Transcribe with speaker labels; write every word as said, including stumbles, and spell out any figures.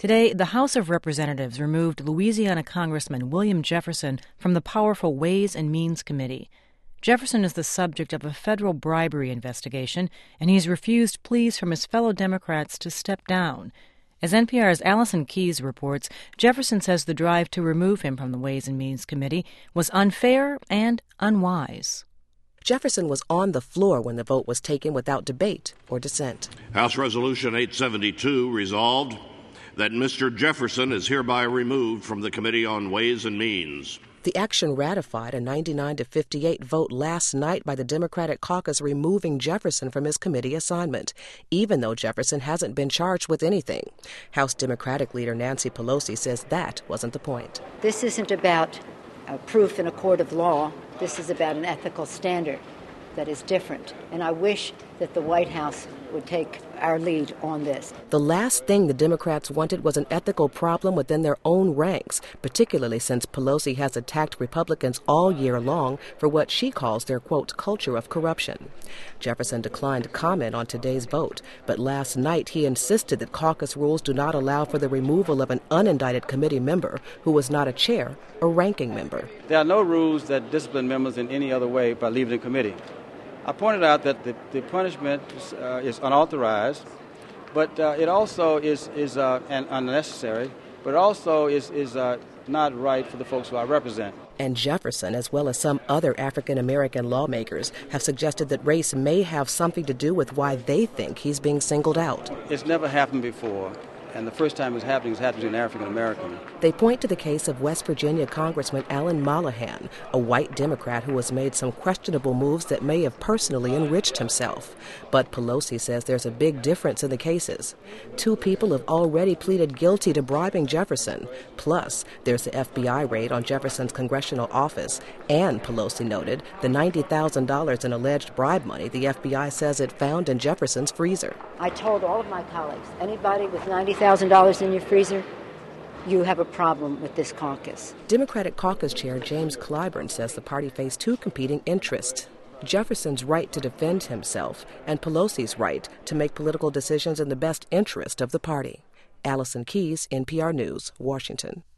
Speaker 1: Today, the House of Representatives removed Louisiana Congressman William Jefferson from the powerful Ways and Means Committee. Jefferson is the subject of a federal bribery investigation, and he's refused pleas from his fellow Democrats to step down. As N P R's Allison Keyes reports, Jefferson says the drive to remove him from the Ways and Means Committee was unfair and unwise.
Speaker 2: Jefferson was on the floor when the vote was taken without debate or dissent.
Speaker 3: House Resolution eight seventy-two resolved that Mister Jefferson is hereby removed from the Committee on Ways and Means.
Speaker 2: The action ratified a ninety-nine to fifty-eight vote last night by the Democratic caucus removing Jefferson from his committee assignment, even though Jefferson hasn't been charged with anything. House Democratic leader Nancy Pelosi says that wasn't the point.
Speaker 4: This isn't about uh, proof in a court of law. This is about an ethical standard that is different. And I wish that the White House would take our lead on this.
Speaker 2: The last thing the Democrats wanted was an ethical problem within their own ranks, particularly since Pelosi has attacked Republicans all year long for what she calls their, quote, culture of corruption. Jefferson declined to comment on today's vote, but last night he insisted that caucus rules do not allow for the removal of an unindicted committee member who was not a chair or ranking member.
Speaker 5: There are no rules that discipline members in any other way by leaving the committee. I pointed out that the, the punishment is, uh, is unauthorized, but uh, it also is, is uh, an unnecessary, but it also is, is uh, not right for the folks who I represent.
Speaker 2: And Jefferson, as well as some other African-American lawmakers, have suggested that race may have something to do with why they think he's being singled out.
Speaker 5: It's never happened before. And the first time it's happening is happening to an African-American.
Speaker 2: They point to the case of West Virginia Congressman Alan Mollahan, a white Democrat who has made some questionable moves that may have personally enriched himself. But Pelosi says there's a big difference in the cases. Two people have already pleaded guilty to bribing Jefferson. Plus, there's the F B I raid on Jefferson's congressional office. And, Pelosi noted, the ninety thousand dollars in alleged bribe money the F B I says it found in Jefferson's freezer.
Speaker 4: I told all of my colleagues, anybody with ninety thousand dollars in your freezer, you have a problem with this caucus.
Speaker 2: Democratic caucus chair James Clyburn says the party faced two competing interests: Jefferson's right to defend himself and Pelosi's right to make political decisions in the best interest of the party. Allison Keyes, N P R News, Washington.